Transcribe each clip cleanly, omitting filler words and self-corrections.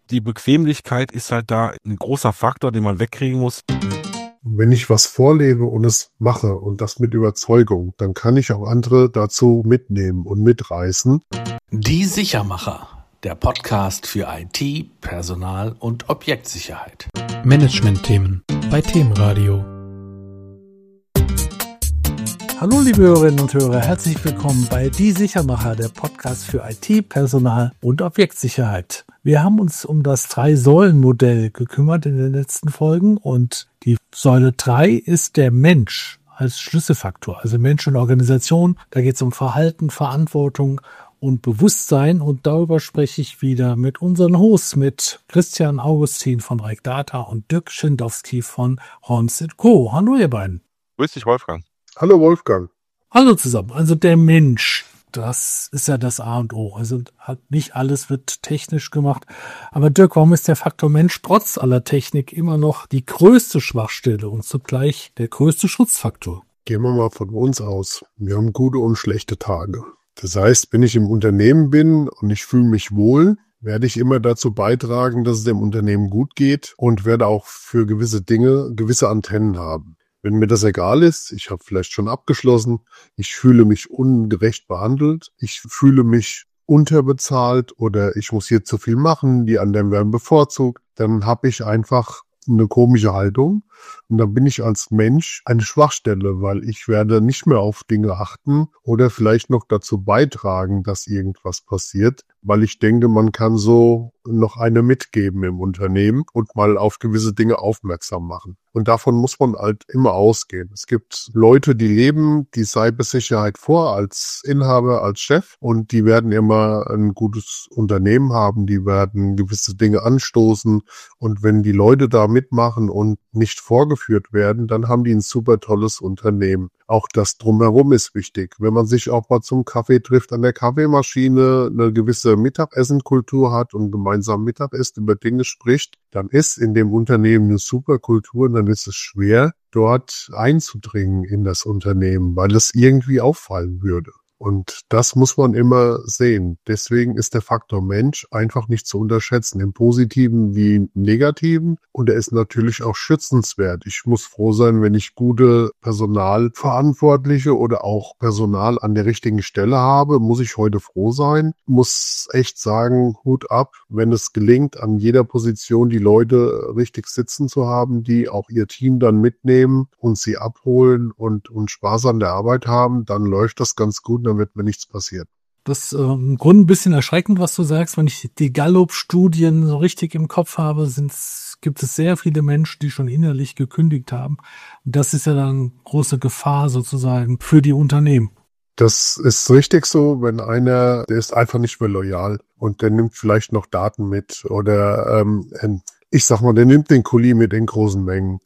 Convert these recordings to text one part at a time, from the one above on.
Die Bequemlichkeit ist halt da ein großer Faktor, den man wegkriegen muss. Wenn ich was vorlebe und es mache und das mit Überzeugung, dann kann ich auch andere dazu mitnehmen und mitreißen. Die Sichermacher, der Podcast für IT, Personal und Objektsicherheit. Management-Themen bei Themenradio. Hallo liebe Hörerinnen und Hörer, herzlich willkommen bei Die Sichermacher, der Podcast für IT, Personal und Objektsicherheit. Wir haben uns um das 3-Säulen-Modell gekümmert in den letzten Folgen und die Säule 3 ist der Mensch als Schlüsselfaktor, also Mensch und Organisation. Da geht es um Verhalten, Verantwortung und Bewusstsein und darüber spreche ich wieder mit unseren Hosts, mit Christian Augustin von Regdata und Dirk Schindowski von Horns & Co. Hallo ihr beiden. Grüß dich, Wolfgang. Hallo Wolfgang. Hallo zusammen. Also der Mensch, das ist ja das A und O. Also nicht alles wird technisch gemacht. Aber Dirk, warum ist der Faktor Mensch trotz aller Technik immer noch die größte Schwachstelle und zugleich der größte Schutzfaktor? Gehen wir mal von uns aus. Wir haben gute und schlechte Tage. Das heißt, wenn ich im Unternehmen bin und ich fühle mich wohl, werde ich immer dazu beitragen, dass es dem Unternehmen gut geht und werde auch für gewisse Dinge gewisse Antennen haben. Wenn mir das egal ist, ich habe vielleicht schon abgeschlossen, ich fühle mich ungerecht behandelt, ich fühle mich unterbezahlt oder ich muss hier zu viel machen, die anderen werden bevorzugt, dann habe ich einfach eine komische Haltung und dann bin ich als Mensch eine Schwachstelle, weil ich werde nicht mehr auf Dinge achten oder vielleicht noch dazu beitragen, dass irgendwas passiert, weil ich denke, man kann so noch eine mitgeben im Unternehmen und mal auf gewisse Dinge aufmerksam machen. Und davon muss man halt immer ausgehen. Es gibt Leute, die leben die Cybersicherheit vor als Inhaber, als Chef und die werden immer ein gutes Unternehmen haben, die werden gewisse Dinge anstoßen und wenn die Leute da mitmachen und nicht vorgeführt werden, dann haben die ein super tolles Unternehmen. Auch das Drumherum ist wichtig. Wenn man sich auch mal zum Kaffee trifft an der Kaffeemaschine, eine gewisse Mittagessenkultur hat und gemeinsam Mittagessen über Dinge spricht, dann ist in dem Unternehmen eine super Kultur und dann ist es schwer, dort einzudringen in das Unternehmen, weil es irgendwie auffallen würde. Und das muss man immer sehen. Deswegen ist der Faktor Mensch einfach nicht zu unterschätzen, im Positiven wie im Negativen. Und er ist natürlich auch schützenswert. Ich muss froh sein, wenn ich gute Personalverantwortliche oder auch Personal an der richtigen Stelle habe, muss ich heute froh sein. Muss echt sagen, Hut ab, wenn es gelingt, an jeder Position die Leute richtig sitzen zu haben, die auch ihr Team dann mitnehmen und sie abholen und Spaß an der Arbeit haben, dann läuft das ganz gut. Dann wird mir nichts passieren. Das ist im Grunde ein bisschen erschreckend, was du sagst. Wenn ich die Gallup-Studien so richtig im Kopf habe, gibt es sehr viele Menschen, die schon innerlich gekündigt haben. Und das ist ja dann große Gefahr sozusagen für die Unternehmen. Das ist richtig so, wenn einer, der ist einfach nicht mehr loyal und der nimmt vielleicht noch Daten mit oder ich sag mal, der nimmt den Kuli mit in großen Mengen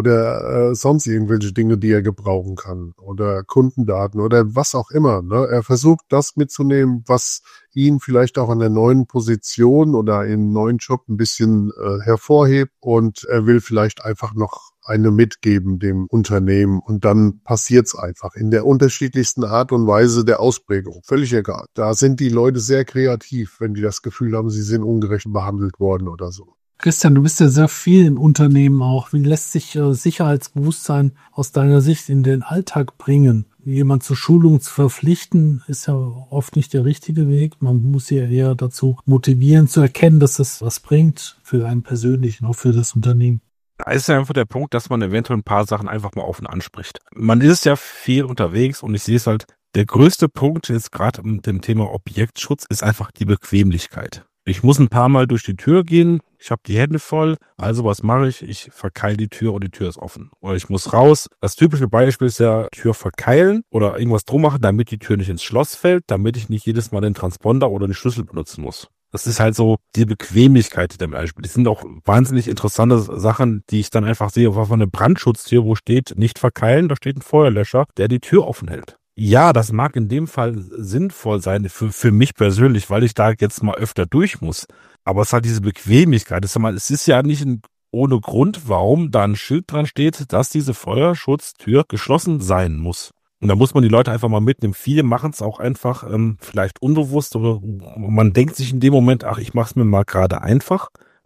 oder sonst irgendwelche Dinge, die er gebrauchen kann oder Kundendaten oder was auch immer. Ne? Er versucht das mitzunehmen, was ihn vielleicht auch an der neuen Position oder im neuen Job ein bisschen hervorhebt und er will vielleicht einfach noch eine mitgeben dem Unternehmen und dann passiert's einfach in der unterschiedlichsten Art und Weise der Ausprägung. Völlig egal. Da sind die Leute sehr kreativ, wenn die das Gefühl haben, sie sind ungerecht behandelt worden oder so. Christian, du bist ja sehr viel in Unternehmen auch. Wie lässt sich Sicherheitsbewusstsein aus deiner Sicht in den Alltag bringen? Jemand zur Schulung zu verpflichten, ist ja oft nicht der richtige Weg. Man muss ja eher dazu motivieren, zu erkennen, dass das was bringt für einen persönlich und auch für das Unternehmen. Da ist ja einfach der Punkt, dass man eventuell ein paar Sachen einfach mal offen anspricht. Man ist ja viel unterwegs und ich sehe es halt, der größte Punkt jetzt gerade mit dem Thema Objektschutz ist einfach die Bequemlichkeit. Ich muss ein paar Mal durch die Tür gehen, ich habe die Hände voll, also was mache ich? Ich verkeile die Tür und die Tür ist offen. Oder ich muss raus. Das typische Beispiel ist ja Tür verkeilen oder irgendwas drum machen, damit die Tür nicht ins Schloss fällt, damit ich nicht jedes Mal den Transponder oder den Schlüssel benutzen muss. Das ist halt so die Bequemlichkeit der Beispiel. Das sind auch wahnsinnig interessante Sachen, die ich dann einfach sehe. Auf einer Brandschutztür, wo steht, nicht verkeilen, da steht ein Feuerlöscher, der die Tür offen hält. Ja, das mag in dem Fall sinnvoll sein für mich persönlich, weil ich da jetzt mal öfter durch muss. Aber es ist halt diese Bequemlichkeit. Es ist ja nicht ohne Grund, warum da ein Schild dran steht, dass diese Feuerschutztür geschlossen sein muss. Und da muss man die Leute einfach mal mitnehmen. Viele machen es auch einfach vielleicht unbewusst oder man denkt sich in dem Moment, ach, ich mache es mir mal gerade einfach.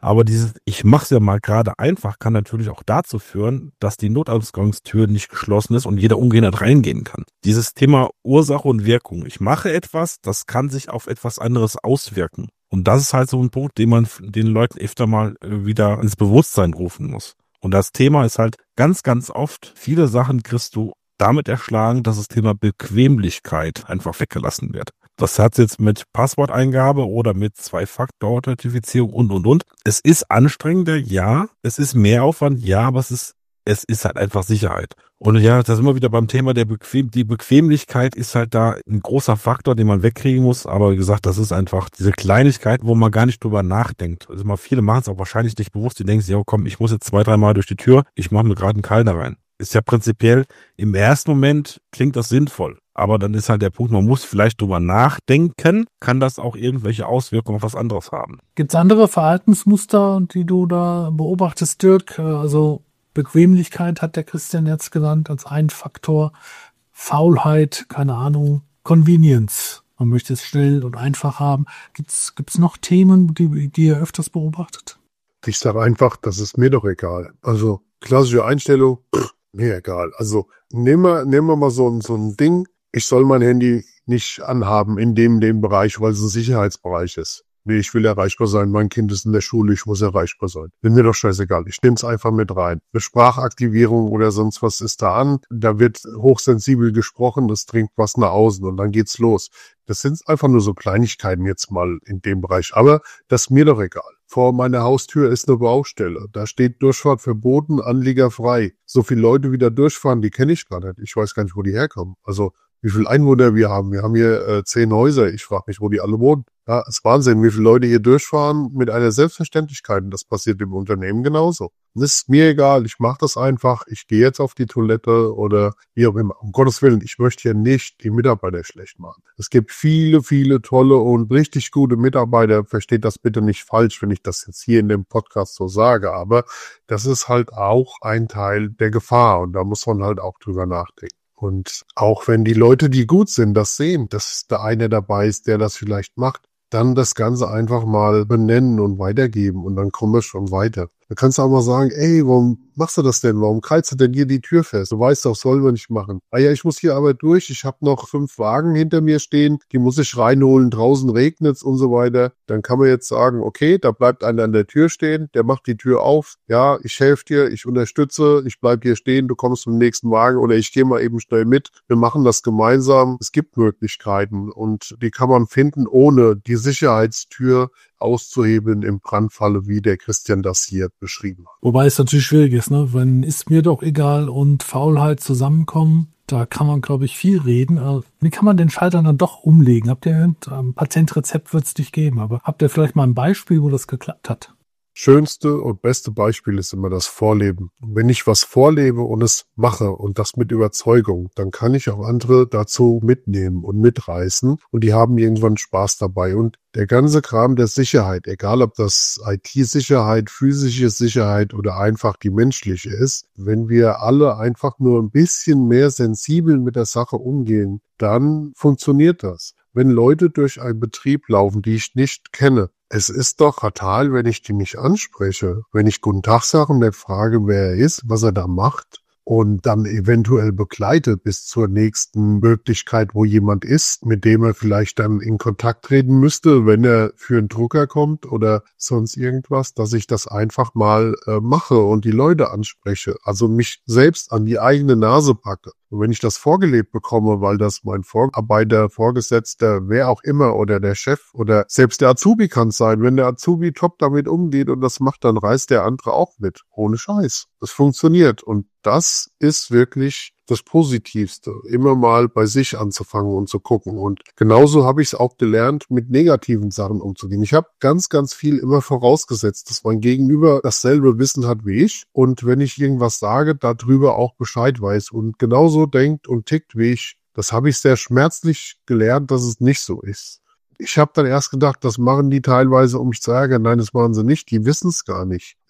Aber dieses, ich mach's ja mal gerade einfach, kann natürlich auch dazu führen, dass die Notausgangstür nicht geschlossen ist und jeder ungehindert reingehen kann. Dieses Thema Ursache und Wirkung. Ich mache etwas, das kann sich auf etwas anderes auswirken. Und das ist halt so ein Punkt, den man den Leuten öfter mal wieder ins Bewusstsein rufen muss. Und das Thema ist halt ganz, ganz oft, viele Sachen kriegst du damit erschlagen, dass das Thema Bequemlichkeit einfach weggelassen wird. Das hat jetzt mit Passworteingabe oder mit Zwei-Faktor-Authentifizierung und. Es ist anstrengender, ja. Es ist Mehraufwand, ja, aber es ist halt einfach Sicherheit. Und ja, da sind wir wieder beim Thema die Bequemlichkeit ist halt da ein großer Faktor, den man wegkriegen muss. Aber wie gesagt, das ist einfach diese Kleinigkeit, wo man gar nicht drüber nachdenkt. Also mal viele machen es auch wahrscheinlich nicht bewusst. Die denken sich, ja komm, ich muss jetzt 2-3 Mal durch die Tür. Ich mache mir gerade einen Kalender rein. Ist ja prinzipiell, im ersten Moment klingt das sinnvoll. Aber dann ist halt der Punkt, man muss vielleicht drüber nachdenken, kann das auch irgendwelche Auswirkungen auf was anderes haben. Gibt es andere Verhaltensmuster, die du da beobachtest, Dirk? Also Bequemlichkeit hat der Christian jetzt genannt als ein Faktor. Faulheit, keine Ahnung, Convenience. Man möchte es schnell und einfach haben. Gibt's noch Themen, die ihr öfters beobachtet? Ich sage einfach, das ist mir doch egal. Also klassische Einstellung, mir egal. Also nehmen wir mal so ein Ding. Ich soll mein Handy nicht anhaben in dem Bereich, weil es ein Sicherheitsbereich ist. Nee, ich will erreichbar sein. Mein Kind ist in der Schule, ich muss erreichbar sein. Bin mir doch scheißegal. Ich nehme es einfach mit rein. Eine Sprachaktivierung oder sonst was ist da an. Da wird hochsensibel gesprochen, das dringt was nach außen und dann geht's los. Das sind einfach nur so Kleinigkeiten jetzt mal in dem Bereich. Aber das ist mir doch egal. Vor meiner Haustür ist eine Baustelle. Da steht Durchfahrt verboten, Anlieger frei. So viele Leute, wie da durchfahren, die kenne ich gar nicht. Ich weiß gar nicht, wo die herkommen. Also wie viele Einwohner wir haben. Wir haben hier 10 Häuser. Ich frage mich, wo die alle wohnen. Ja, es ist Wahnsinn, wie viele Leute hier durchfahren mit einer Selbstverständlichkeit. Und das passiert im Unternehmen genauso. Und es ist mir egal, ich mache das einfach. Ich gehe jetzt auf die Toilette oder wie auch immer. Um Gottes Willen, ich möchte hier nicht die Mitarbeiter schlecht machen. Es gibt viele, viele tolle und richtig gute Mitarbeiter. Versteht das bitte nicht falsch, wenn ich das jetzt hier in dem Podcast so sage. Aber das ist halt auch ein Teil der Gefahr. Und da muss man halt auch drüber nachdenken. Und auch wenn die Leute, die gut sind, das sehen, dass da einer dabei ist, der das vielleicht macht, dann das Ganze einfach mal benennen und weitergeben und dann kommen wir schon weiter. Da kannst du auch mal sagen, ey, warum machst du das denn? Warum kreizt du denn hier die Tür fest? Du weißt doch, sollen wir nicht machen. Ah ja, ich muss hier aber durch. Ich habe noch 5 Wagen hinter mir stehen. Die muss ich reinholen. Draußen regnet's und so weiter. Dann kann man jetzt sagen, okay, da bleibt einer an der Tür stehen. Der macht die Tür auf. Ja, ich helfe dir. Ich unterstütze. Ich bleib hier stehen. Du kommst zum nächsten Wagen oder ich gehe mal eben schnell mit. Wir machen das gemeinsam. Es gibt Möglichkeiten und die kann man finden, ohne die Sicherheitstür auszuhebeln im Brandfalle, wie der Christian das hier beschrieben hat. Wobei es natürlich schwierig ist, ne? Wenn ist mir doch egal und Faulheit zusammenkommen, da kann man, glaube ich, viel reden. Also, wie kann man den Schalter dann doch umlegen? Habt ihr ein Patentrezept wird es nicht geben, aber habt ihr vielleicht mal ein Beispiel, wo das geklappt hat? Schönste und beste Beispiel ist immer das Vorleben. Wenn ich was vorlebe und es mache und das mit Überzeugung, dann kann ich auch andere dazu mitnehmen und mitreißen und die haben irgendwann Spaß dabei. Und der ganze Kram der Sicherheit, egal ob das IT-Sicherheit, physische Sicherheit oder einfach die menschliche ist, wenn wir alle einfach nur ein bisschen mehr sensibel mit der Sache umgehen, dann funktioniert das. Wenn Leute durch einen Betrieb laufen, die ich nicht kenne, es ist doch fatal, wenn ich die nicht anspreche. Wenn ich Guten Tag sage und nicht frage, wer er ist, was er da macht und dann eventuell begleite bis zur nächsten Möglichkeit, wo jemand ist, mit dem er vielleicht dann in Kontakt treten müsste, wenn er für einen Drucker kommt oder sonst irgendwas, dass ich das einfach mal mache und die Leute anspreche. Also mich selbst an die eigene Nase packe. Und wenn ich das vorgelebt bekomme, weil das mein Vorarbeiter, Vorgesetzter, wer auch immer oder der Chef oder selbst der Azubi kann es sein, wenn der Azubi top damit umgeht und das macht, dann reißt der andere auch mit. Ohne Scheiß. Das funktioniert und das ist wirklich das Positivste, immer mal bei sich anzufangen und zu gucken. Und genauso habe ich es auch gelernt, mit negativen Sachen umzugehen. Ich habe ganz, ganz viel immer vorausgesetzt, dass mein Gegenüber dasselbe Wissen hat wie ich und wenn ich irgendwas sage, darüber auch Bescheid weiß und genauso denkt und tickt wie ich. Das habe ich sehr schmerzlich gelernt, dass es nicht so ist. Ich habe dann erst gedacht, das machen die teilweise, um mich zu ärgern. Nein, das machen sie nicht. Die wissen es gar nicht.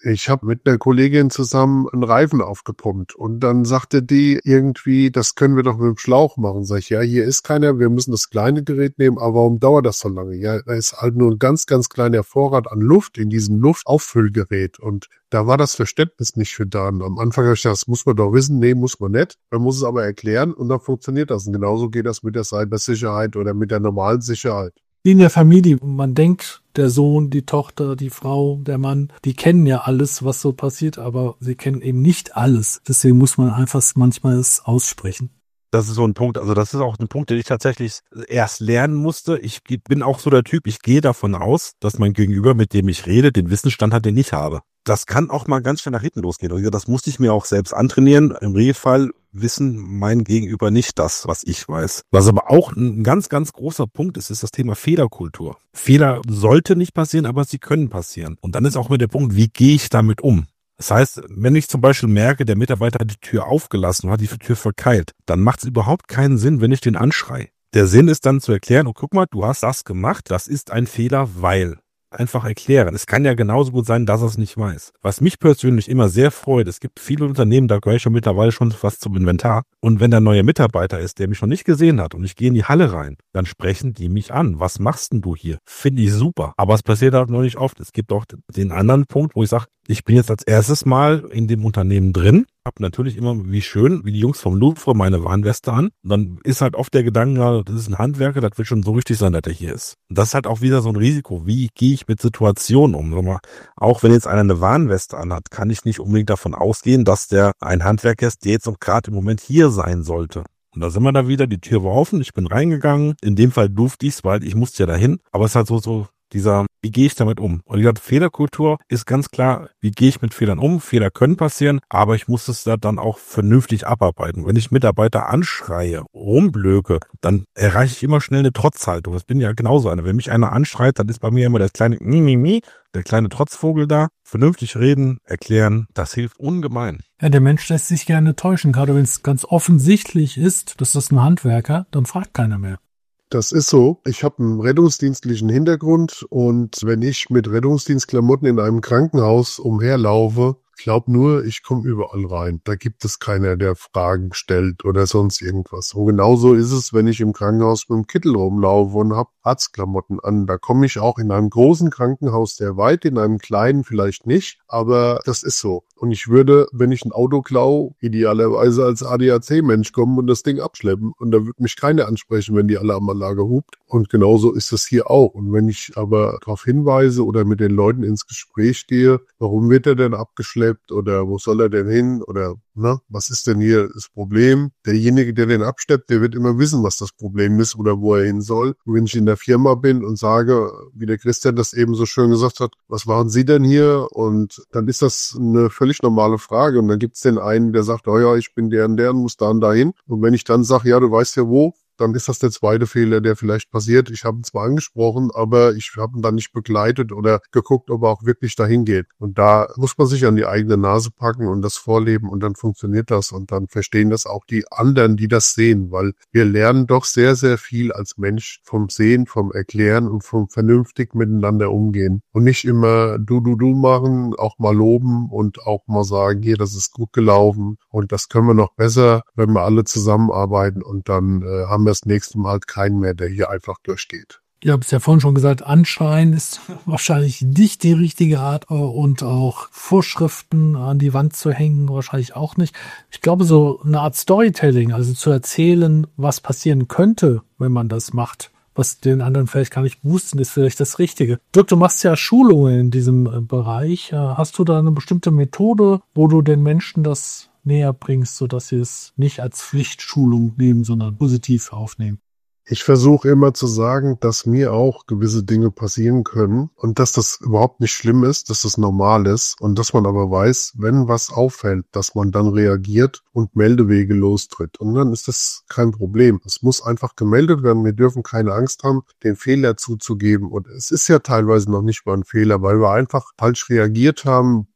Ich habe mit einer Kollegin zusammen einen Reifen aufgepumpt und dann sagte die irgendwie, das können wir doch mit dem Schlauch machen. Sag ich, ja, hier ist keiner, wir müssen das kleine Gerät nehmen, aber warum dauert das so lange? Ja, da ist halt nur ein ganz, ganz kleiner Vorrat an Luft in diesem Luftauffüllgerät und da war das Verständnis nicht für da. Und am Anfang habe ich gedacht, das muss man doch wissen. Nee, muss man nicht. Man muss es aber erklären und dann funktioniert das. Und genauso geht das mit der Cybersicherheit oder mit der normalen Sicherheit. In der Familie, man denkt, der Sohn, die Tochter, die Frau, der Mann, die kennen ja alles, was so passiert, aber sie kennen eben nicht alles. Deswegen muss man einfach manchmal es aussprechen. Das ist so ein Punkt, also das ist auch ein Punkt, den ich tatsächlich erst lernen musste. Ich bin auch so der Typ, ich gehe davon aus, dass mein Gegenüber, mit dem ich rede, den Wissensstand hat, den ich habe. Das kann auch mal ganz schnell nach hinten losgehen. Also das musste ich mir auch selbst antrainieren. Im Regelfall wissen mein Gegenüber nicht das, was ich weiß. Was aber auch ein ganz, ganz großer Punkt ist, ist das Thema Fehlerkultur. Fehler sollte nicht passieren, aber sie können passieren. Und dann ist auch mit der Punkt, wie gehe ich damit um? Das heißt, wenn ich zum Beispiel merke, der Mitarbeiter hat die Tür aufgelassen und hat die Tür verkeilt, dann macht es überhaupt keinen Sinn, wenn ich den anschreie. Der Sinn ist dann zu erklären, oh, guck mal, du hast das gemacht, das ist ein Fehler, weil. Einfach erklären. Es kann ja genauso gut sein, dass er es nicht weiß. Was mich persönlich immer sehr freut, es gibt viele Unternehmen, da gehöre ich schon mittlerweile schon fast zum Inventar. Und wenn der neue Mitarbeiter ist, der mich noch nicht gesehen hat und ich gehe in die Halle rein, dann sprechen die mich an. Was machst denn du hier? Finde ich super. Aber es passiert halt noch nicht oft. Es gibt auch den anderen Punkt, wo ich sage, ich bin jetzt als erstes Mal in dem Unternehmen drin, habe natürlich immer, wie schön, wie die Jungs vom Louvre, meine Warnweste an. Und dann ist halt oft der Gedanke, ja, das ist ein Handwerker, das wird schon so richtig sein, dass der hier ist. Und das ist halt auch wieder so ein Risiko. Wie gehe ich mit Situationen um? Auch wenn jetzt einer eine Warnweste anhat, kann ich nicht unbedingt davon ausgehen, dass der ein Handwerker ist, der jetzt auch gerade im Moment hier sein sollte. Und da sind wir da wieder, die Tür war offen, ich bin reingegangen. In dem Fall durfte ich es, weil ich musste ja dahin. Aber es ist halt so dieser, wie gehe ich damit um? Und ich glaube, Fehlerkultur ist ganz klar, wie gehe ich mit Fehlern um? Fehler können passieren, aber ich muss es da dann auch vernünftig abarbeiten. Wenn ich Mitarbeiter anschreie, rumblöke, dann erreiche ich immer schnell eine Trotzhaltung. Das bin ja genauso einer. Wenn mich einer anschreit, dann ist bei mir immer das kleine der kleine Trotzvogel da. Vernünftig reden, erklären, das hilft ungemein. Ja, der Mensch lässt sich gerne täuschen, gerade wenn es ganz offensichtlich ist, dass das ein Handwerker, dann fragt keiner mehr. Das ist so. Ich habe einen rettungsdienstlichen Hintergrund und wenn ich mit Rettungsdienstklamotten in einem Krankenhaus umherlaufe, glaub nur, ich komme überall rein. Da gibt es keiner, der Fragen stellt oder sonst irgendwas. Und genauso ist es, wenn ich im Krankenhaus mit dem Kittel rumlaufe und habe Arztklamotten an. Da komme ich auch in einem großen Krankenhaus sehr weit, in einem kleinen vielleicht nicht, aber das ist so. Und ich würde, wenn ich ein Auto klaue, idealerweise als ADAC-Mensch kommen und das Ding abschleppen. Und da würde mich keiner ansprechen, wenn die Alarmanlage hupt. Und genauso ist es hier auch. Und wenn ich aber darauf hinweise oder mit den Leuten ins Gespräch gehe, warum wird er denn abgeschleppt oder wo soll er denn hin oder was ist denn hier das Problem? Derjenige, der den abschleppt, der wird immer wissen, was das Problem ist oder wo er hin soll. Und wenn ich in der Firma bin und sage, wie der Christian das eben so schön gesagt hat, was machen Sie denn hier? Und dann ist das eine völlig normale Frage. Und dann gibt es den einen, der sagt, oh ja, ich bin der und muss da und dahin. Und wenn ich dann sage, ja, du weißt ja wo, dann ist das der zweite Fehler, der vielleicht passiert. Ich habe ihn zwar angesprochen, aber ich habe ihn dann nicht begleitet oder geguckt, ob er auch wirklich dahin geht. Und da muss man sich an die eigene Nase packen und das vorleben und dann funktioniert das und dann verstehen das auch die anderen, die das sehen, weil wir lernen doch sehr, sehr viel als Mensch vom Sehen, vom Erklären und vom vernünftig miteinander umgehen und nicht immer du machen, auch mal loben und auch mal sagen, hier, das ist gut gelaufen und das können wir noch besser, wenn wir alle zusammenarbeiten und dann haben wir das nächste Mal halt keinen mehr, der hier einfach durchgeht. Ich habe es ja vorhin schon gesagt, anschreien ist wahrscheinlich nicht die richtige Art und auch Vorschriften an die Wand zu hängen wahrscheinlich auch nicht. Ich glaube, so eine Art Storytelling, also zu erzählen, was passieren könnte, wenn man das macht, was den anderen vielleicht gar nicht bewusst ist, ist vielleicht das Richtige. Dirk, du machst ja Schulungen in diesem Bereich. Hast du da eine bestimmte Methode, wo du den Menschen das näher bringst, sodass sie es nicht als Pflichtschulung nehmen, sondern positiv aufnehmen? Ich versuche immer zu sagen, dass mir auch gewisse Dinge passieren können und dass das überhaupt nicht schlimm ist, dass das normal ist und dass man aber weiß, wenn was auffällt, dass man dann reagiert und Meldewege lostritt. Und dann ist das kein Problem. Es muss einfach gemeldet werden. Wir dürfen keine Angst haben, den Fehler zuzugeben. Und es ist ja teilweise noch nicht mal ein Fehler, weil wir einfach falsch reagiert haben,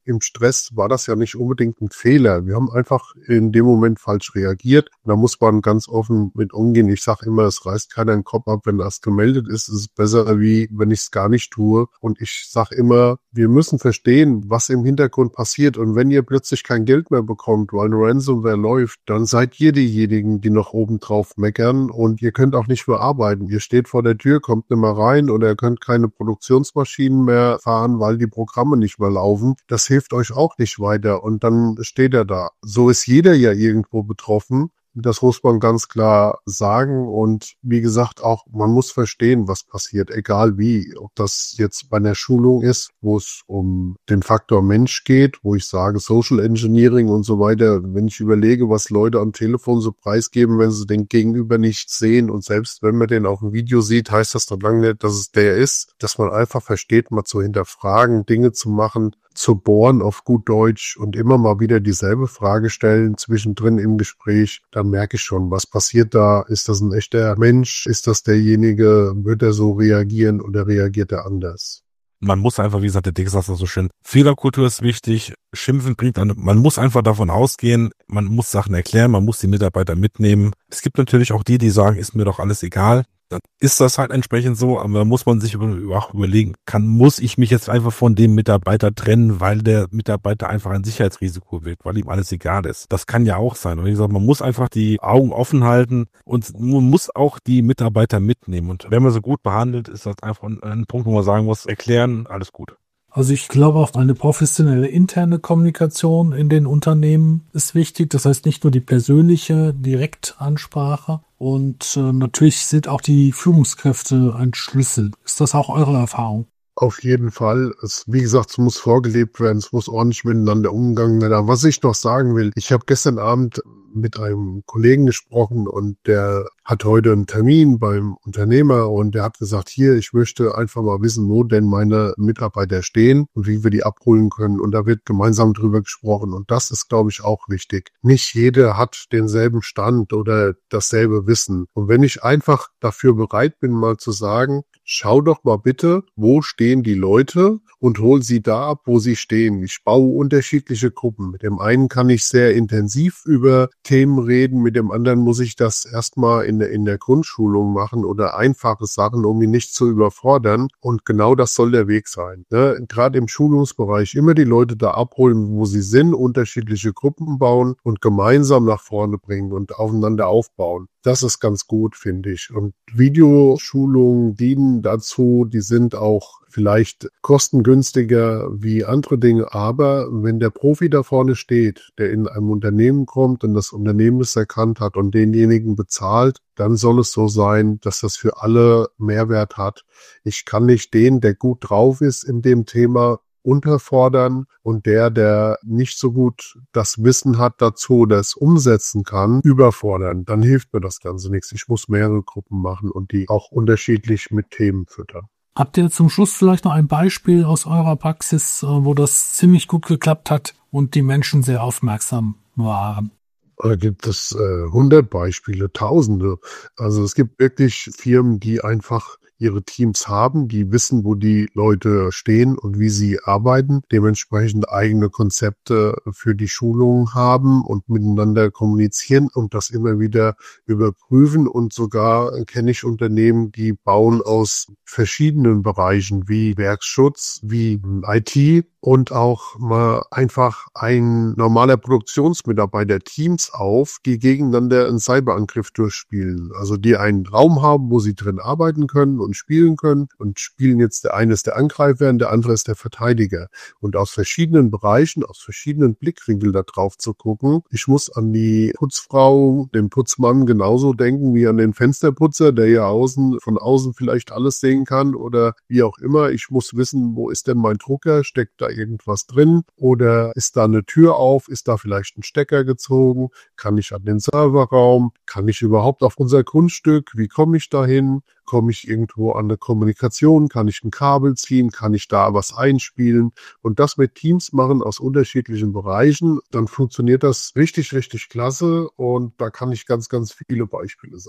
im Stress war das ja nicht unbedingt ein Fehler. Wir haben einfach in dem Moment falsch reagiert. Da muss man ganz offen mit umgehen. Ich sage immer, es reißt keiner den Kopf ab, wenn das gemeldet ist. Es ist besser, wie wenn ich es gar nicht tue. Und ich sage immer, wir müssen verstehen, was im Hintergrund passiert. Und wenn ihr plötzlich kein Geld mehr bekommt, weil eine Ransomware läuft, dann seid ihr diejenigen, die noch oben drauf meckern. Und ihr könnt auch nicht mehr arbeiten. Ihr steht vor der Tür, kommt nicht mehr rein oder ihr könnt keine Produktionsmaschinen mehr fahren, weil die Programme nicht mehr laufen. Das hilft euch auch nicht weiter. Und dann steht er da. So ist jeder ja irgendwo betroffen. Das muss man ganz klar sagen. Und wie gesagt, auch man muss verstehen, was passiert, egal wie. Ob das jetzt bei einer Schulung ist, wo es um den Faktor Mensch geht, wo ich sage Social Engineering und so weiter. Wenn ich überlege, was Leute am Telefon so preisgeben, wenn sie den Gegenüber nicht sehen und selbst wenn man den auf dem Video sieht, heißt das noch lange nicht, dass es der ist. Dass man einfach versteht, mal zu hinterfragen, Dinge zu machen, zu bohren auf gut Deutsch und immer mal wieder dieselbe Frage stellen zwischendrin im Gespräch, dann merke ich schon, was passiert da? Ist das ein echter Mensch? Ist das derjenige? Wird er so reagieren oder reagiert er anders? Man muss einfach, wie gesagt, der Dick sagt das so schön, Fehlerkultur ist wichtig, Schimpfen bringt an, man muss einfach davon ausgehen, man muss Sachen erklären, man muss die Mitarbeiter mitnehmen. Es gibt natürlich auch die sagen, ist mir doch alles egal. Dann ist das halt entsprechend so, aber da muss man sich auch überlegen, muss ich mich jetzt einfach von dem Mitarbeiter trennen, weil der Mitarbeiter einfach ein Sicherheitsrisiko wird, weil ihm alles egal ist. Das kann ja auch sein. Und wie gesagt, man muss einfach die Augen offen halten und man muss auch die Mitarbeiter mitnehmen. Und wenn man so gut behandelt, ist das einfach ein Punkt, wo man sagen muss, erklären, alles gut. Also ich glaube auch eine professionelle interne Kommunikation in den Unternehmen ist wichtig. Das heißt nicht nur die persönliche Direktansprache. Und natürlich sind auch die Führungskräfte ein Schlüssel. Ist das auch eure Erfahrung? Auf jeden Fall. Wie gesagt, es muss vorgelebt werden, es muss ordentlich miteinander umgegangen werden. Was ich noch sagen will, ich habe gestern Abend mit einem Kollegen gesprochen und der hat heute einen Termin beim Unternehmer und der hat gesagt, hier, ich möchte einfach mal wissen, wo denn meine Mitarbeiter stehen und wie wir die abholen können. Und da wird gemeinsam drüber gesprochen. Und das ist, glaube ich, auch wichtig. Nicht jeder hat denselben Stand oder dasselbe Wissen. Und wenn ich einfach dafür bereit bin, mal zu sagen, schau doch mal bitte, wo stehen die Leute und hol sie da ab, wo sie stehen. Ich baue unterschiedliche Gruppen. Mit dem einen kann ich sehr intensiv über Themen reden, mit dem anderen muss ich das erstmal in der Grundschulung machen oder einfache Sachen, um ihn nicht zu überfordern. Und genau das soll der Weg sein. Ne? Gerade im Schulungsbereich immer die Leute da abholen, wo sie sind, unterschiedliche Gruppen bauen und gemeinsam nach vorne bringen und aufeinander aufbauen. Das ist ganz gut, finde ich. Und Videoschulungen dienen dazu, die sind auch vielleicht kostengünstiger wie andere Dinge. Aber wenn der Profi da vorne steht, der in einem Unternehmen kommt und das Unternehmen es erkannt hat und denjenigen bezahlt, dann soll es so sein, dass das für alle Mehrwert hat. Ich kann nicht den, der gut drauf ist in dem Thema, unterfordern und der nicht so gut das Wissen hat dazu, das umsetzen kann, überfordern. Dann hilft mir das Ganze nichts. Ich muss mehrere Gruppen machen und die auch unterschiedlich mit Themen füttern. Habt ihr zum Schluss vielleicht noch ein Beispiel aus eurer Praxis, wo das ziemlich gut geklappt hat und die Menschen sehr aufmerksam waren? Da gibt es 100 Beispiele, Tausende. Also es gibt wirklich Firmen, die einfach ihre Teams haben, die wissen, wo die Leute stehen und wie sie arbeiten, dementsprechend eigene Konzepte für die Schulungen haben und miteinander kommunizieren und das immer wieder überprüfen. Und sogar kenne ich Unternehmen, die bauen aus verschiedenen Bereichen wie Werkschutz, wie IT und auch mal einfach ein normaler Produktionsmitarbeiter Teams auf, die gegeneinander einen Cyberangriff durchspielen. Also die einen Raum haben, wo sie drin arbeiten können und spielen können und spielen jetzt, der eine ist der Angreifer und der andere ist der Verteidiger. Und aus verschiedenen Bereichen, aus verschiedenen Blickwinkeln da drauf zu gucken. Ich muss an die Putzfrau, den Putzmann genauso denken wie an den Fensterputzer, der ja von außen vielleicht alles sehen kann oder wie auch immer. Ich muss wissen, wo ist denn mein Drucker? Steckt da irgendwas drin? Oder ist da eine Tür auf? Ist da vielleicht ein Stecker gezogen? Kann ich an den Serverraum? Kann ich überhaupt auf unser Grundstück? Wie komme ich dahin? Komme ich irgendwo an eine Kommunikation? Kann ich ein Kabel ziehen? Kann ich da was einspielen? Und das mit Teams machen aus unterschiedlichen Bereichen, dann funktioniert das richtig, richtig klasse. Und da kann ich ganz, ganz viele Beispiele sagen.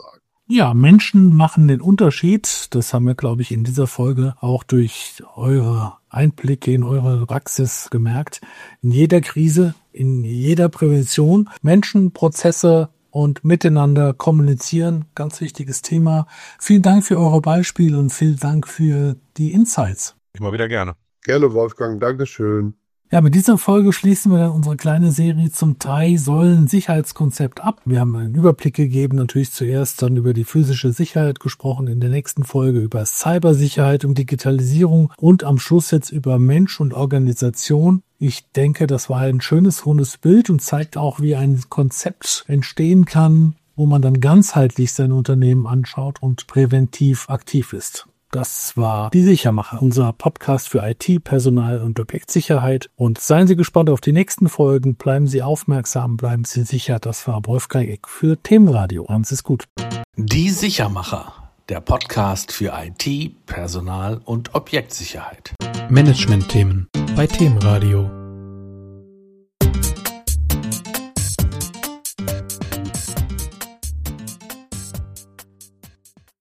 Ja, Menschen machen den Unterschied. Das haben wir, glaube ich, in dieser Folge auch durch eure Einblicke in eure Praxis gemerkt. In jeder Krise, in jeder Prävention, Menschen, Prozesse und miteinander kommunizieren, ganz wichtiges Thema. Vielen Dank für eure Beispiele und vielen Dank für die Insights. Immer wieder gerne. Gerne, Wolfgang. Dankeschön. Ja, mit dieser Folge schließen wir dann unsere kleine Serie zum 3-Säulen-Sicherheitskonzept ab. Wir haben einen Überblick gegeben, natürlich zuerst dann über die physische Sicherheit gesprochen, in der nächsten Folge über Cybersicherheit und Digitalisierung und am Schluss jetzt über Mensch und Organisation. Ich denke, das war ein schönes, rundes Bild und zeigt auch, wie ein Konzept entstehen kann, wo man dann ganzheitlich sein Unternehmen anschaut und präventiv aktiv ist. Das war die Sichermacher, unser Podcast für IT, Personal und Objektsicherheit. Und seien Sie gespannt auf die nächsten Folgen. Bleiben Sie aufmerksam, bleiben Sie sicher. Das war Wolfgang Eck für Themenradio. Haben Sie es gut. Die Sichermacher, der Podcast für IT, Personal und Objektsicherheit. Management-Themen bei Themenradio.